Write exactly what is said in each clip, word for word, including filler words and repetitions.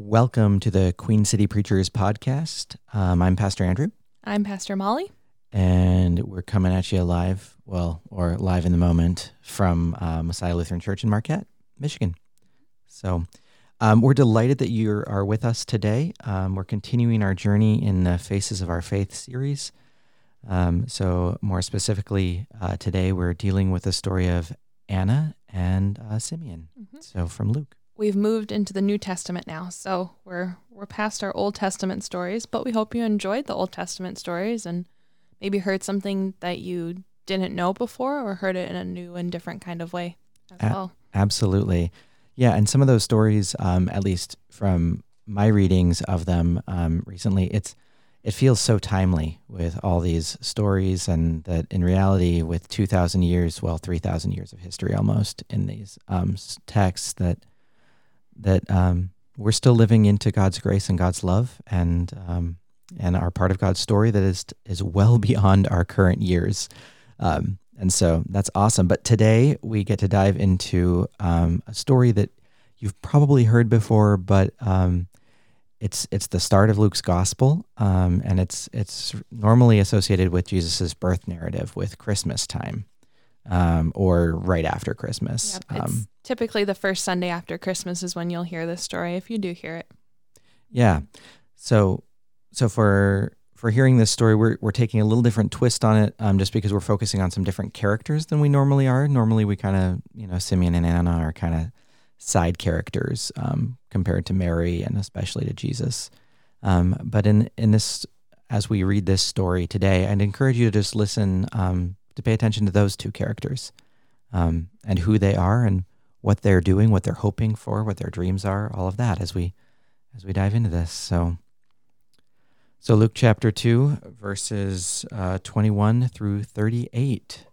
Welcome to the Queen City Preachers podcast. Um, I'm Pastor Andrew. I'm Pastor Molly. And we're coming at you live, well, or live in the moment from uh, Messiah Lutheran Church in Marquette, Michigan. So um, we're delighted that you are with us today. Um, we're continuing our journey in the Faces of Our Faith series. Um, so more specifically, uh, today we're dealing with the story of Anna and uh, Simeon. Mm-hmm. So from Luke. We've moved into the New Testament now, so we're we're past our Old Testament stories, but we hope you enjoyed the Old Testament stories and maybe heard something that you didn't know before or heard it in a new and different kind of way as a- well. Absolutely. Yeah, and some of those stories, um, at least from my readings of them um, recently, it's it feels so timely with all these stories, and that in reality, with two thousand years, well, three thousand years of history almost in these um, texts, that that um, we're still living into God's grace and God's love, and um, and are part of God's story that is is well beyond our current years. Um, and so that's awesome. But today we get to dive into um, a story that you've probably heard before, but um, it's it's the start of Luke's gospel, um, and it's it's normally associated with Jesus's birth narrative, with Christmas time. Um, or right after Christmas. Yep, it's um, typically the first Sunday after Christmas is when you'll hear this story, if you do hear it. Yeah. So, so for for hearing this story, we're we're taking a little different twist on it, um, just because we're focusing on some different characters than we normally are. Normally, we kind of, you know, Simeon and Anna are kind of side characters um, compared to Mary and especially to Jesus. Um, but in in this, as we read this story today, I'd encourage you to just listen. Um, to pay attention to those two characters um, and who they are and what they're doing, what they're hoping for, what their dreams are, all of that as we as we dive into this. So, so Luke chapter two, verses uh, twenty-one through thirty-eight.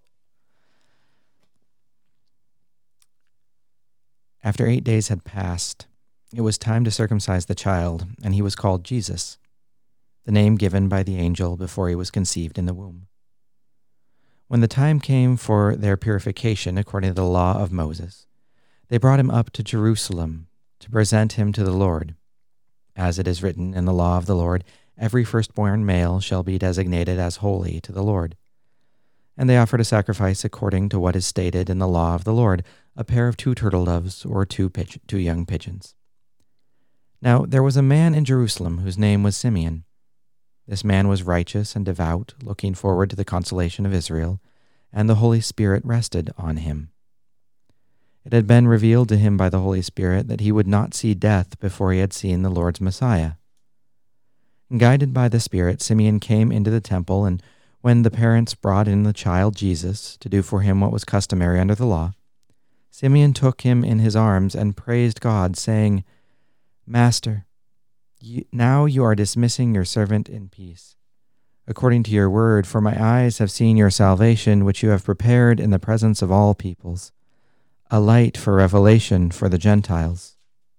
After eight days had passed, it was time to circumcise the child, and he was called Jesus, the name given by the angel before he was conceived in the womb. When the time came for their purification according to the law of Moses, they brought him up to Jerusalem to present him to the Lord. As it is written in the law of the Lord, every firstborn male shall be designated as holy to the Lord. And they offered a sacrifice according to what is stated in the law of the Lord, a pair of two turtle doves or two, pigeon, two young pigeons. Now there was a man in Jerusalem whose name was Simeon. This man was righteous and devout, looking forward to the consolation of Israel, and the Holy Spirit rested on him. It had been revealed to him by the Holy Spirit that he would not see death before he had seen the Lord's Messiah. Guided by the Spirit, Simeon came into the temple, and when the parents brought in the child Jesus to do for him what was customary under the law, Simeon took him in his arms and praised God, saying, "Master, You, now you are dismissing your servant in peace, according to your word, for my eyes have seen your salvation, which you have prepared in the presence of all peoples, a light for revelation for the Gentiles,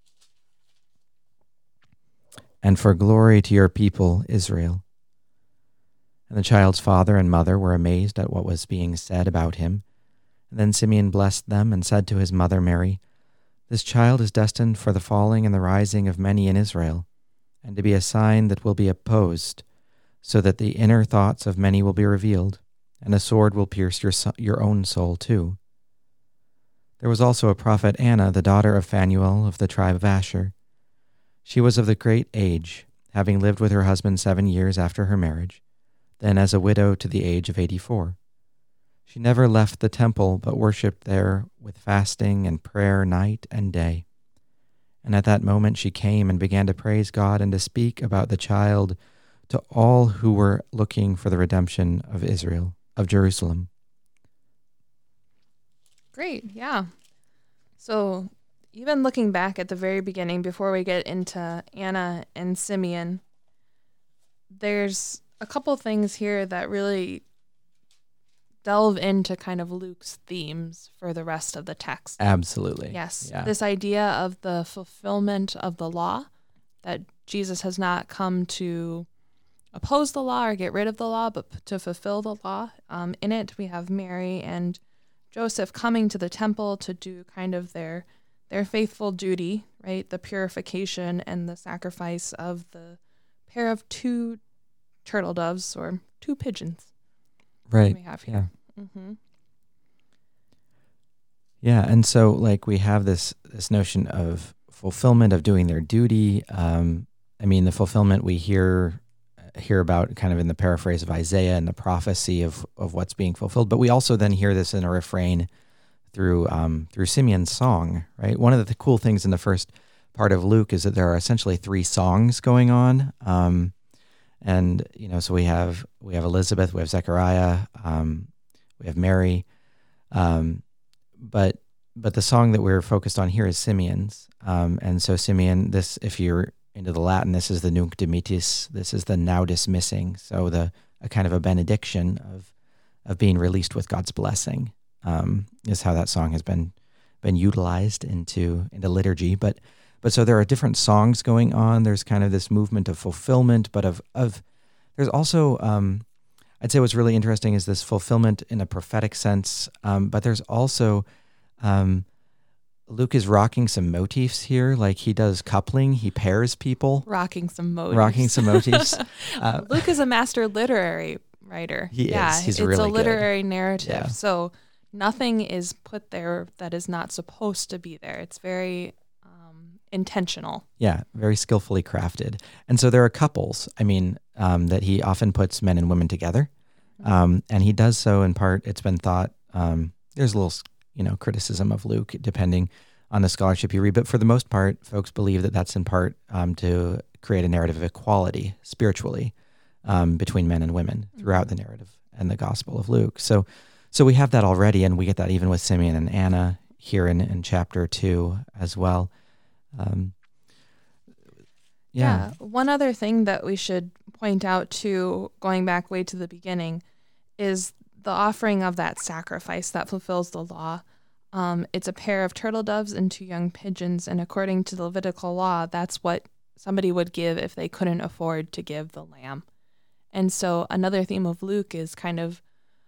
and for glory to your people Israel." And the child's father and mother were amazed at what was being said about him. And then Simeon blessed them and said to his mother Mary, "This child is destined for the falling and the rising of many in Israel, and to be a sign that will be opposed, so that the inner thoughts of many will be revealed, and a sword will pierce your your own soul too." There was also a prophet Anna, the daughter of Phanuel of the tribe of Asher. She was of the great age, having lived with her husband seven years after her marriage, then as a widow to the age of eighty-four. She never left the temple, but worshipped there with fasting and prayer night and day. And at that moment she came and began to praise God and to speak about the child to all who were looking for the redemption of Israel, of Jerusalem. Great, yeah. So even looking back at the very beginning, before we get into Anna and Simeon, there's a couple things here that really delve into kind of Luke's themes for the rest of the text. Absolutely. Yes. Yeah. This idea of the fulfillment of the law, that Jesus has not come to oppose the law or get rid of the law, but to fulfill the law. Um, in it, we have Mary and Joseph coming to the temple to do kind of their their faithful duty right? The purification and the sacrifice of the pair of two turtle doves or two pigeons. Right. We have here. Yeah. Mm-hmm. Yeah, and so like we have this this notion of fulfillment of doing their duty. Um, I mean, the fulfillment we hear hear about kind of in the paraphrase of Isaiah and the prophecy of of what's being fulfilled, but we also then hear this in a refrain through um, through Simeon's song. Right. One of the cool things in the first part of Luke is that there are essentially three songs going on, um, and you know, so we have we have Elizabeth, we have Zechariah, um, we have Mary. Um, But but the song that we're focused on here is Simeon's. Um, and so Simeon, this, if you're into the Latin, this is the Nunc Dimittis. This is the now dismissing. So the a kind of a benediction of of being released with God's blessing um, is how that song has been been utilized into into liturgy. But but so there are different songs going on. There's kind of this movement of fulfillment, but of of there's also. Um, I'd say what's really interesting is this fulfillment in a prophetic sense, um, but there's also, um, Luke is rocking some motifs here, like he does coupling, he pairs people. Rocking some motifs. Rocking some motifs. Uh, Luke is a master literary writer. He yeah, is. He's it's really a literary good. narrative. Yeah. So nothing is put there that is not supposed to be there. It's very um, intentional. Yeah, very skillfully crafted. And so there are couples, I mean, um, that he often puts men and women together. Um, and he does so in part, it's been thought, um, there's a little, you know, criticism of Luke depending on the scholarship you read. But for the most part, folks believe that that's in part um, to create a narrative of equality spiritually um, between men and women throughout the narrative and the Gospel of Luke. So so we have that already, and we get that even with Simeon and Anna here in, in chapter two as well. Um, yeah. yeah. One other thing that we should point out too, going back way to the beginning, is the offering of that sacrifice that fulfills the law. Um, it's a pair of turtle doves and two young pigeons, and according to the Levitical law, that's what somebody would give if they couldn't afford to give the lamb. And so another theme of Luke is kind of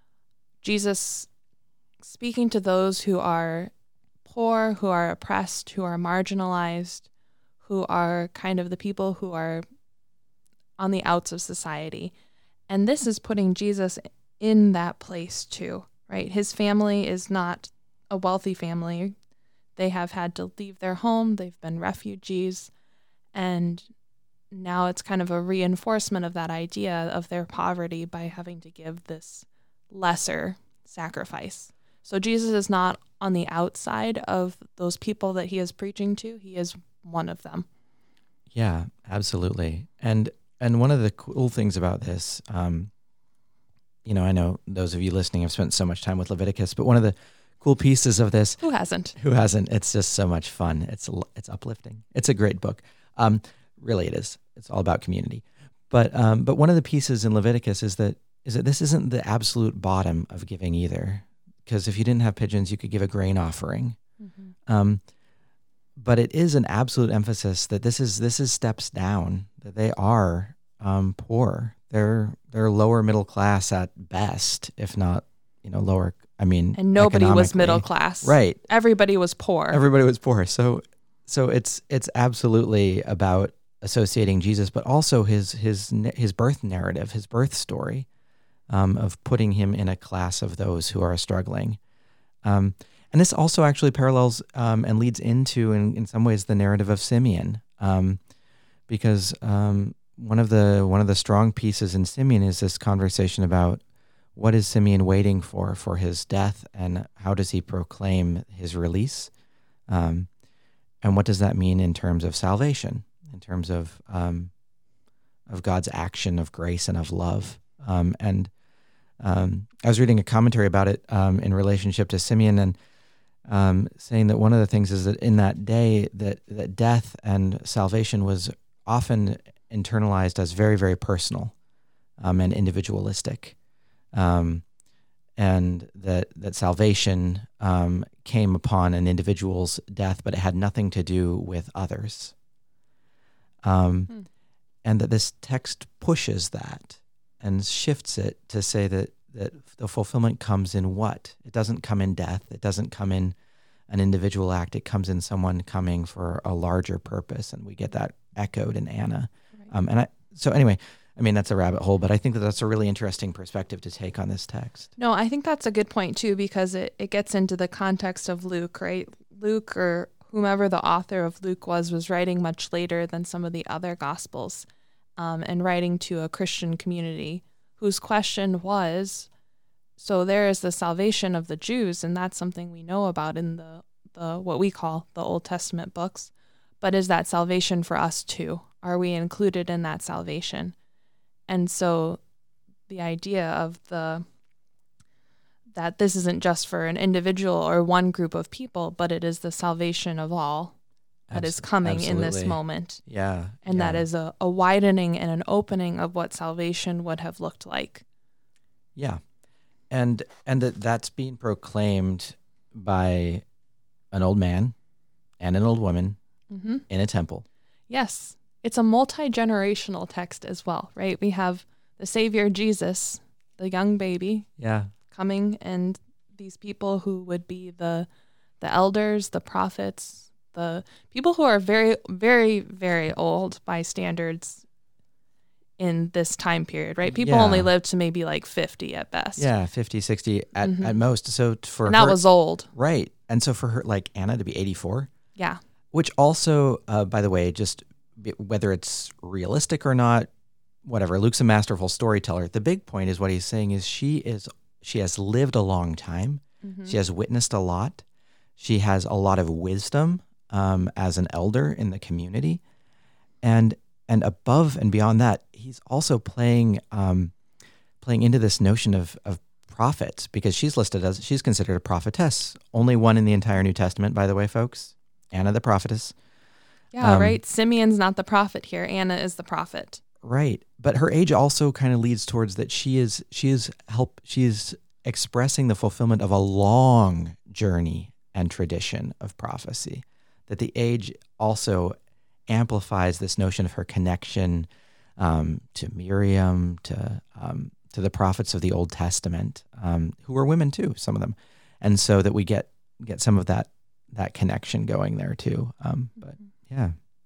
Jesus speaking to those who are poor, who are oppressed, who are marginalized, who are kind of the people who are on the outs of society. And this is putting Jesus in that place too, right? His family is not a wealthy family. They have had to leave their home. They've been refugees. And now it's kind of a reinforcement of that idea of their poverty by having to give this lesser sacrifice. So Jesus is not on the outside of those people that he is preaching to. He is one of them. Yeah, absolutely. And and one of the cool things about this, um, you know, I know those of you listening have spent so much time with Leviticus, but one of the cool pieces of this, who hasn't? Who hasn't? It's just so much fun. It's it's uplifting. It's a great book. Um, really, it is. It's all about community. But um, but one of the pieces in Leviticus is that is that this isn't the absolute bottom of giving either, because if you didn't have pigeons, you could give a grain offering. Mm-hmm. Um, but it is an absolute emphasis that this is this is steps down. That they are um, poor. They're they're lower middle class at best, if not you know lower. I mean, and nobody was middle class, right? Everybody was poor. Everybody was poor. So so it's it's absolutely about associating Jesus, but also his his his birth narrative, his birth story, um, of putting him in a class of those who are struggling. Um, and this also actually parallels um, and leads into, in, in some ways, the narrative of Simeon, um, because um, one of the one of the strong pieces in Simeon is this conversation about what is Simeon waiting for for his death, and how does he proclaim his release, um, and what does that mean in terms of salvation, in terms of um, of God's action of grace and of love. Um, and um, I was reading a commentary about it um, in relationship to Simeon, and um, saying that one of the things is that in that day that, that death and salvation was often internalized as very, very personal um, and individualistic, um, and that that salvation um, came upon an individual's death, but it had nothing to do with others. Um, hmm. And that this text pushes that and shifts it to say that, that the fulfillment comes in what? It doesn't come in death. It doesn't come in an individual act. It comes in someone coming for a larger purpose, and we get that echoed in Anna. Right. Um, and I, so anyway, I mean, that's a rabbit hole, but I think that that's a really interesting perspective to take on this text. No, I think that's a good point too, because it, it gets into the context of Luke, right? Luke, or whomever the author of Luke was, was writing much later than some of the other Gospels, um, and writing to a Christian community whose question was, so there is the salvation of the Jews, and that's something we know about in the, the what we call the Old Testament books, but is that salvation for us too? Are we included in that salvation? And so the idea of the that this isn't just for an individual or one group of people, but it is the salvation of all that Abs- is coming absolutely. in this moment. Yeah. And yeah. that is a, a widening and an opening of what salvation would have looked like. Yeah. And and that that's being proclaimed by an old man and an old woman Mm-hmm. in a temple. Yes. It's a multi-generational text as well, right? We have the Savior Jesus, the young baby, Yeah. coming, and these people who would be the the elders, the prophets, the people who are very, very, very old by standards in this time period, right? People Yeah. only lived to maybe like fifty at best. Yeah, fifty, sixty at, Mhm. at most. So t- for And her, that was old. right. And so for her, like Anna to be eighty-four, Yeah. which also, uh, by the way, just b- whether it's realistic or not, whatever, Luke's a masterful storyteller. The big point is what he's saying is she is she has lived a long time. Mhm. She has witnessed a lot. She has a lot of wisdom um, as an elder in the community. And and above and beyond that, he's also playing um, playing into this notion of, of prophets, because she's listed as, she's considered a prophetess. Only one in the entire New Testament, by the way, folks. Anna the prophetess. Yeah, Um, right? Simeon's not the prophet here. Anna is the prophet. Right. But her age also kind of leads towards that she is she is help she is expressing the fulfillment of a long journey and tradition of prophecy. That the age also amplifies this notion of her connection um, to Miriam, to um, to the prophets of the Old Testament, um, who were women too, some of them, and so that we get get some of that that connection going there too. Um, but yeah.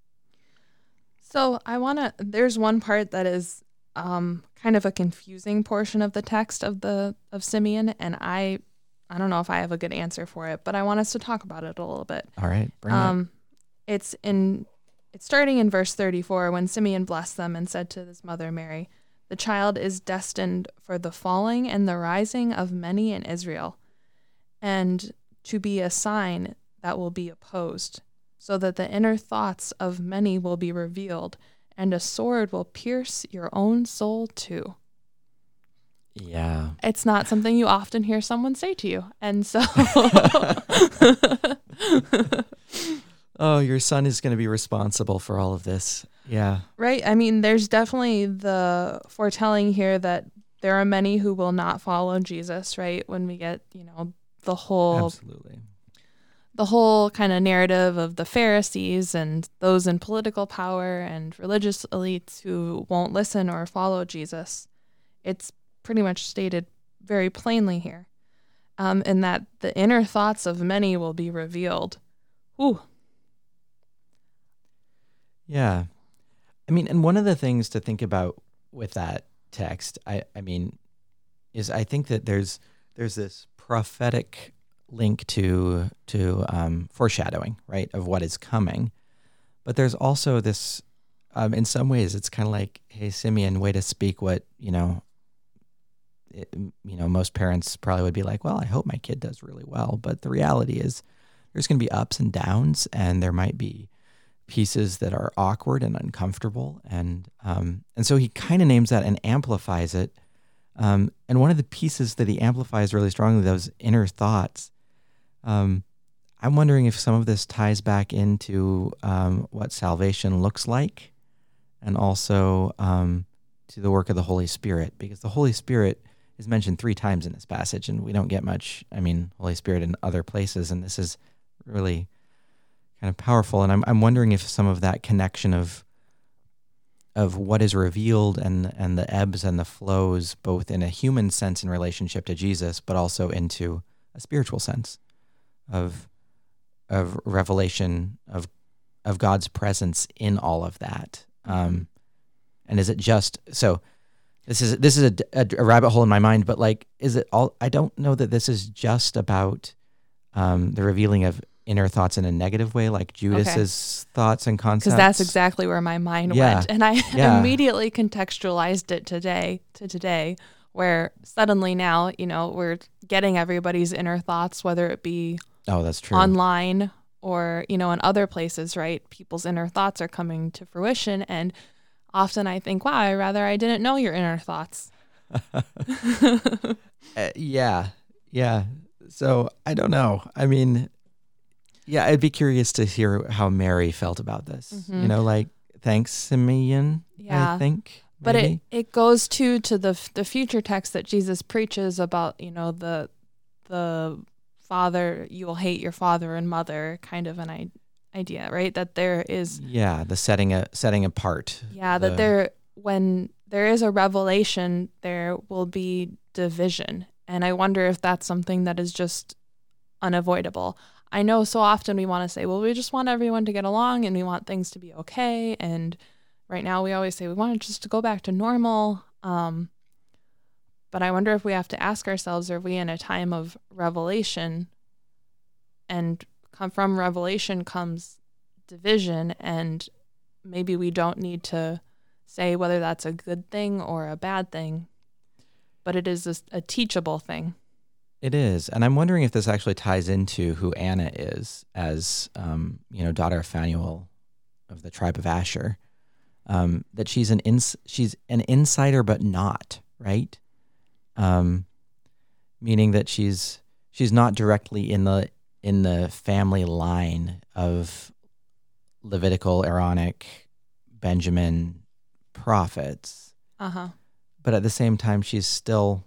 So I want to, there's one part that is um, kind of a confusing portion of the text of the of Simeon, and I I don't know if I have a good answer for it, but I want us to talk about it a little bit. All right. Bring it up. Um, it's in it's starting in verse thirty-four, when Simeon blessed them and said to his mother Mary, "The child is destined for the falling and the rising of many in Israel, and to be a sign that will be opposed, so that the inner thoughts of many will be revealed, and a sword will pierce your own soul too." Yeah. It's not something you often hear someone say to you. And so Oh, your son is going to be responsible for all of this. Yeah. right? I mean, there's definitely the foretelling here that there are many who will not follow Jesus, right? When we get, you know, the whole Absolutely. the whole kind of narrative of the Pharisees and those in political power and religious elites who won't listen or follow Jesus. It's pretty much stated very plainly here, um, in that the inner thoughts of many will be revealed. Ooh. Yeah. I mean, and one of the things to think about with that text, I, I mean, is I think that there's there's this prophetic link to to um, foreshadowing, right, of what is coming. But there's also this, um, in some ways, it's kind of like, hey, Simeon, way to speak what, you know, it, you know, most parents probably would be like, well, I hope my kid does really well. But the reality is there's going to be ups and downs, and there might be pieces that are awkward and uncomfortable. And um, and so he kind of names that and amplifies it. Um, and one of the pieces that he amplifies really strongly, those inner thoughts, um, I'm wondering if some of this ties back into um, what salvation looks like, and also um, to the work of the Holy Spirit, because the Holy Spirit is mentioned three times in this passage, and we don't get much, I mean, Holy Spirit in other places, and this is really kind of powerful. And I'm I'm wondering if some of that connection of of what is revealed and and the ebbs and the flows, both in a human sense in relationship to Jesus, but also into a spiritual sense of of revelation of of God's presence in all of that? Um, and is it just so? This is this is a, a, a rabbit hole in my mind, but like, is it all? I don't know that this is just about um, the revealing of inner thoughts in a negative way, like Judas's okay. thoughts and concepts. Because that's exactly where my mind yeah. went, and I yeah. immediately contextualized it today to today, where suddenly now, you know, we're getting everybody's inner thoughts, whether it be oh, that's true online or, you know, in other places, right? People's inner thoughts are coming to fruition, and often I think, wow, I rather I didn't know your inner thoughts. uh, yeah, yeah. So I don't know. I mean, yeah, I'd be curious to hear how Mary felt about this. Mm-hmm. You know, like, thanks, Simeon, yeah. I think. Maybe. But it, it goes to to the the future text that Jesus preaches about, you know, the the father, you will hate your father and mother kind of an I- idea, right? That there is... Yeah, the setting a, setting apart. Yeah, the, that there, when there is a revelation, there will be division. And I wonder if that's something that is just unavoidable. I know so often we want to say, well, we just want everyone to get along and we want things to be okay. And right now we always say we want it just to go back to normal. Um, but I wonder if we have to ask ourselves, are we in a time of revelation? And come from revelation comes division, and maybe we don't need to say whether that's a good thing or a bad thing, but it is a, a teachable thing. It is. And I'm wondering if this actually ties into who Anna is as, um, you know, daughter of Phanuel of the tribe of Asher, um, that she's an ins- she's an insider, but not, right? Um, meaning that she's, she's not directly in the, in the family line of Levitical, Aaronic, Benjamin prophets. Uh-huh. But at the same time, she's still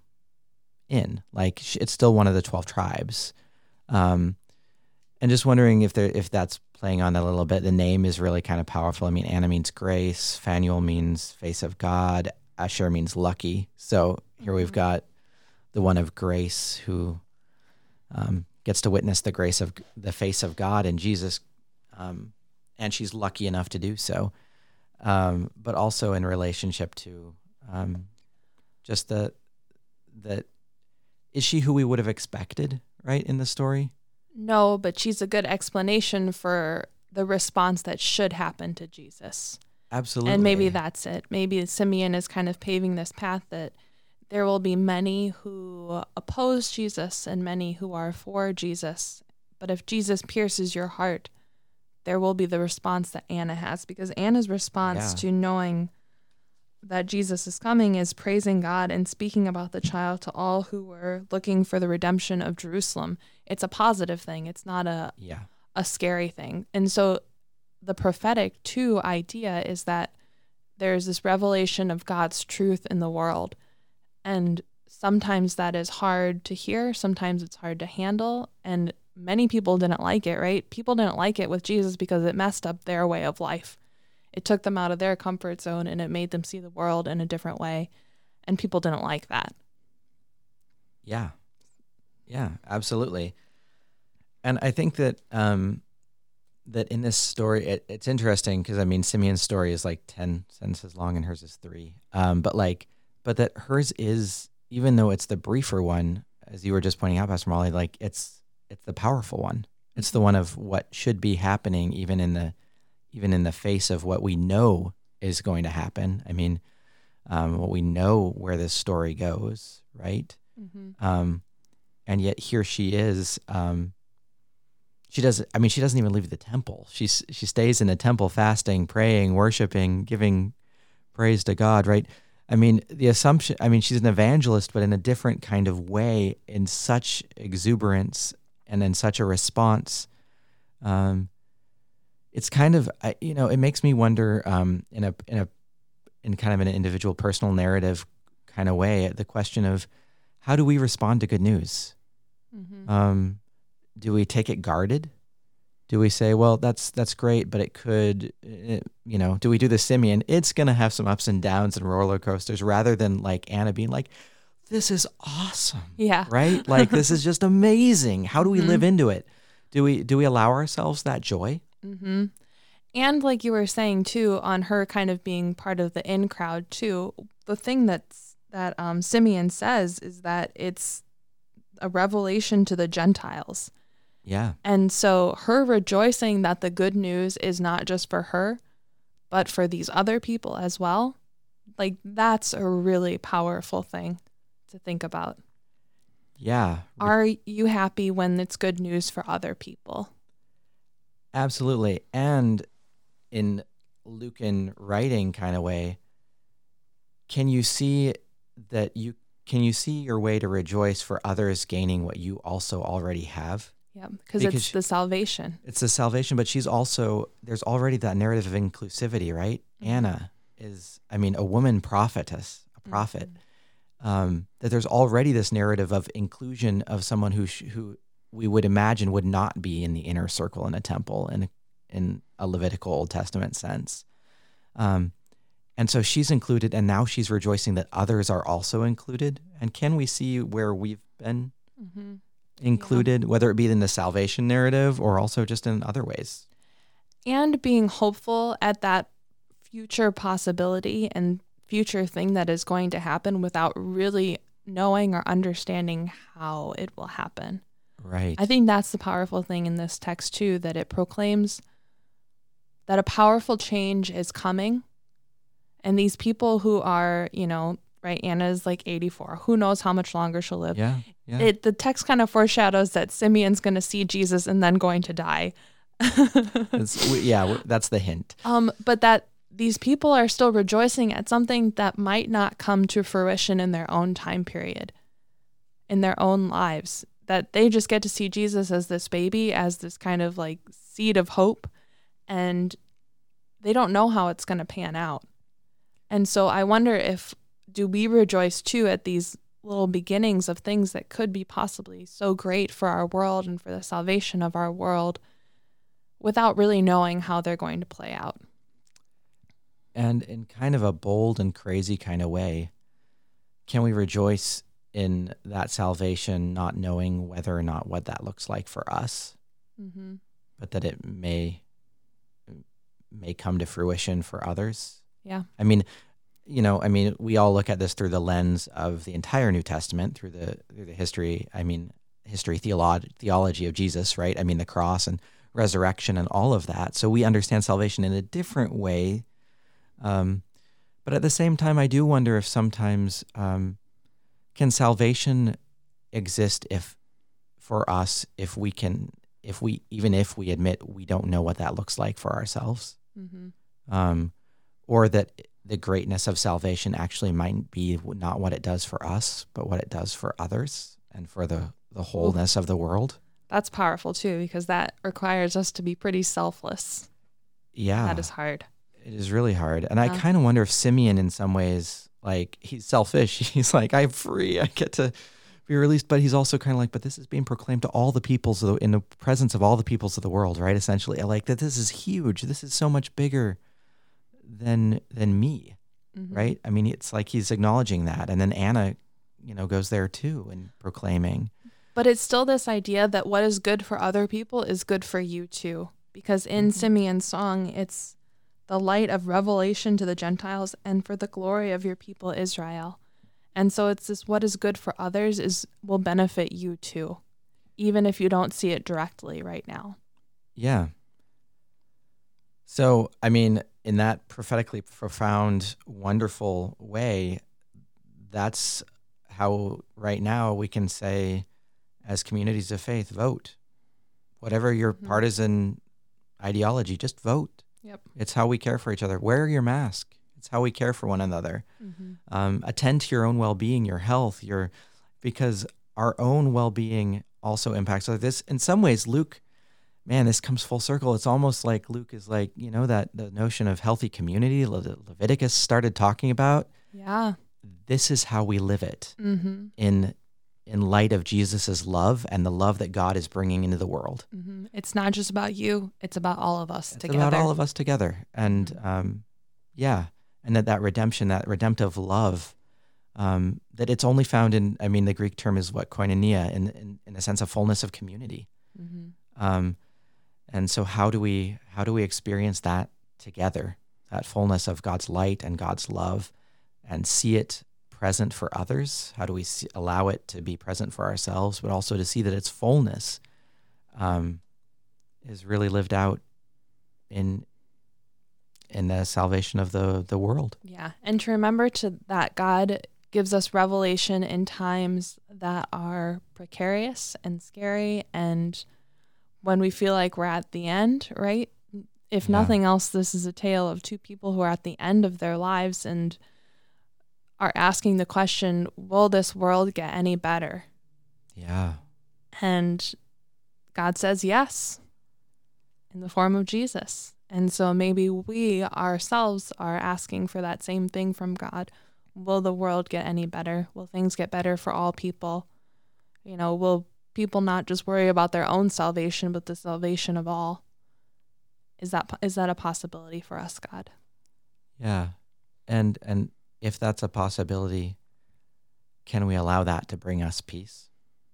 in, like, it's still one of the twelve tribes. Um, and just wondering if there, if that's playing on that a little bit. The name is really kind of powerful. I mean, Anna means grace. Phanuel means face of God. Asher means lucky. So here we've got the one of grace who um, gets to witness the grace of the face of God in Jesus. Um, and she's lucky enough to do so. Um, but also in relationship to um, just the, that, is she who we would have expected, right, in the story? No, but she's a good explanation for the response that should happen to Jesus. Absolutely. And maybe that's it. Maybe Simeon is kind of paving this path that there will be many who oppose Jesus and many who are for Jesus. But if Jesus pierces your heart, there will be the response that Anna has, because Anna's response yeah. to knowing that Jesus is coming is praising God and speaking about the child to all who were looking for the redemption of Jerusalem. It's a positive thing. It's not a yeah. a scary thing. And so the prophetic too idea is that there's this revelation of God's truth in the world. And sometimes that is hard to hear. Sometimes it's hard to handle. And many people didn't like it, right? People didn't like it with Jesus because it messed up their way of life. It took them out of their comfort zone and it made them see the world in a different way. And people didn't like that. Yeah. Yeah, absolutely. And I think that um, that in this story, it, it's interesting because, I mean, Simeon's story is like ten sentences long and hers is three. Um, but like, but that hers is, even though it's the briefer one, as you were just pointing out, Pastor Molly, like it's it's the powerful one. It's the one of what should be happening, even in the even in the face of what we know is going to happen. I mean, um, what we know where this story goes, right? Mm-hmm. Um, and yet here she is. Um, she doesn't. I mean, she doesn't even leave the temple. She's she stays in the temple, fasting, praying, worshiping, giving praise to God. Right? I mean, the assumption. I mean, she's an evangelist, but in a different kind of way, in such exuberance and in such a response. Um, it's kind of, you know, it makes me wonder um, in a in a in kind of an individual, personal narrative kind of way, the question of how do we respond to good news? Mm-hmm. Um, do we take it guarded? Do we say, well, that's that's great, but it could, it, you know, do we do the Simeon? It's going to have some ups and downs and roller coasters, rather than like Anna being like, this is awesome. Yeah. Right? Like, this is just amazing. How do we mm-hmm. live into it? Do we do we allow ourselves that joy? Mm-hmm. And like you were saying too, on her kind of being part of the in crowd too, the thing that's that um, Simeon says is that it's a revelation to the Gentiles. Yeah. And so her rejoicing that the good news is not just for her, but for these other people as well, like that's a really powerful thing to think about. Yeah. Are you happy when it's good news for other people? Absolutely. And in Lucan writing kind of way, can you see that you can you see your way to rejoice for others gaining what you also already have? Yeah, because it's the salvation. It's the salvation, but she's also, there's already that narrative of inclusivity, right? Mm-hmm. Anna is, I mean, a woman prophetess, a prophet. Mm-hmm. Um, that there's already this narrative of inclusion of someone who sh- who we would imagine would not be in the inner circle in a temple in a, in a Levitical Old Testament sense. Um, and so she's included, and now she's rejoicing that others are also included. And can we see where we've been mm-hmm. included, yeah. whether it be in the salvation narrative or also just in other ways? And being hopeful at that future possibility and future thing that is going to happen without really knowing or understanding how it will happen. Right. I think that's the powerful thing in this text too, that it proclaims that a powerful change is coming. And these people who are, you know, right, Anna's like eighty-four. Who knows how much longer she'll live. Yeah, yeah. It, the text kind of foreshadows that Simeon's going to see Jesus and then going to die. it's, yeah, that's the hint. Um, but that these people are still rejoicing at something that might not come to fruition in their own time period, in their own lives. That they just get to see Jesus as this baby, as this kind of like seed of hope, and they don't know how it's going to pan out. And so I wonder if, do we rejoice too at these little beginnings of things that could be possibly so great for our world and for the salvation of our world without really knowing how they're going to play out? And in kind of a bold and crazy kind of way, can we rejoice in that salvation, not knowing whether or not what that looks like for us, mm-hmm. but that it may may come to fruition for others? Yeah. I mean, you know, I mean, we all look at this through the lens of the entire New Testament, through the through the history, I mean, history, theolo- theology of Jesus, right? I mean, the cross and resurrection and all of that. So we understand salvation in a different way. Um, but at the same time, I do wonder if sometimes, um, can salvation exist if, for us, if we can, if we, even if we admit we don't know what that looks like for ourselves, mm-hmm. um, or that the greatness of salvation actually might be not what it does for us, but what it does for others and for the, the wholeness of the world. That's powerful too, because that requires us to be pretty selfless. Yeah. That is hard. It is really hard. And Yeah. I kind of wonder if Simeon in some ways, like, he's selfish. He's like, I'm free. I get to be released. But he's also kind of like, but this is being proclaimed to all the peoples of the, in the presence of all the peoples of the world, right? Essentially, like that. This is huge. This is so much bigger than than me, mm-hmm. right? I mean, it's like he's acknowledging that. And then Anna, you know, goes there too and proclaiming. But it's still this idea that what is good for other people is good for you too. Because in mm-hmm. Simeon's song, it's the light of revelation to the Gentiles and for the glory of your people Israel. And so it's this, what is good for others is will benefit you too, even if you don't see it directly right now. Yeah. So, I mean, in that prophetically profound, wonderful way, that's how right now we can say, as communities of faith, vote. Whatever your mm-hmm. partisan ideology, just vote. Yep. It's how we care for each other. Wear your mask. It's how we care for one another. Mm-hmm. Um, attend to your own well-being, your health, your because our own well-being also impacts. So this, in some ways, Luke, man, this comes full circle. It's almost like Luke is like, you know, that the notion of healthy community Le- Leviticus started talking about. Yeah. This is how we live it mm-hmm. in in light of Jesus's love and the love that God is bringing into the world. Mm-hmm. It's not just about you. It's about all of us it's together. It's about all of us together. And mm-hmm. um, yeah, and that, that redemption, that redemptive love, um, that it's only found in, I mean, the Greek term is what, koinonia, in, in, in a sense of fullness of community. Mm-hmm. Um, and so how do we how do we experience that together, that fullness of God's light and God's love, and see it present for others? How do we see, allow it to be present for ourselves, but also to see that its fullness um, is really lived out in in the salvation of the the world? Yeah, and to remember to that God gives us revelation in times that are precarious and scary, and when we feel like we're at the end, right? If Yeah. nothing else, this is a tale of two people who are at the end of their lives and are asking the question, will this world get any better? Yeah. And God says yes, in the form of Jesus. And so maybe we ourselves are asking for that same thing from God. Will the world get any better? Will things get better for all people? You know, will people not just worry about their own salvation, but the salvation of all? Is that is that a possibility for us, God? Yeah. And and if that's a possibility, can we allow that to bring us peace?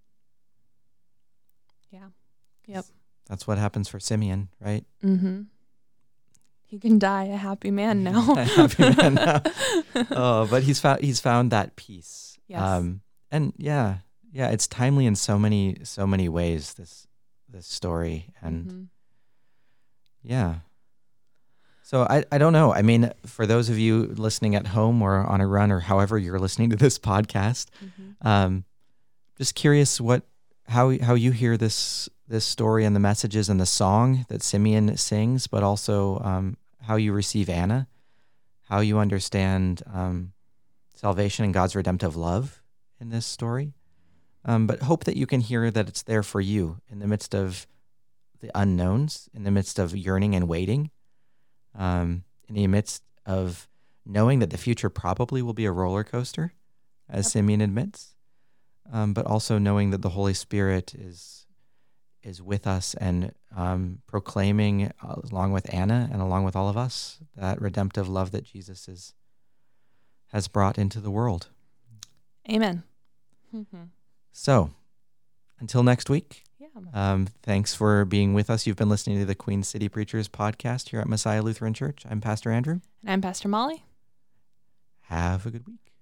Yeah. Yep. That's what happens for Simeon, right? Mm-hmm. He can die a happy man now. A happy man now. Oh, but he's found he's found that peace. Yes. Um, and yeah, yeah, it's timely in so many so many ways. This this story, and Mhm. yeah. So I I don't know. I mean, for those of you listening at home or on a run or however you're listening to this podcast, Mhm. um, just curious what how how you hear this this story and the messages and the song that Simeon sings, but also um, how you receive Anna, how you understand um, salvation and God's redemptive love in this story. Um, but hope that you can hear that it's there for you in the midst of the unknowns, in the midst of yearning and waiting, um, in the midst of knowing that the future probably will be a roller coaster, as Yep. Simeon admits, um, but also knowing that the Holy Spirit is is with us and um, proclaiming, uh, along with Anna and along with all of us, that redemptive love that Jesus is has brought into the world. Amen. Mhm. So, until next week, Yeah. um, thanks for being with us. You've been listening to the Queen City Preachers podcast here at Messiah Lutheran Church. I'm Pastor Andrew. And I'm Pastor Molly. Have a good week.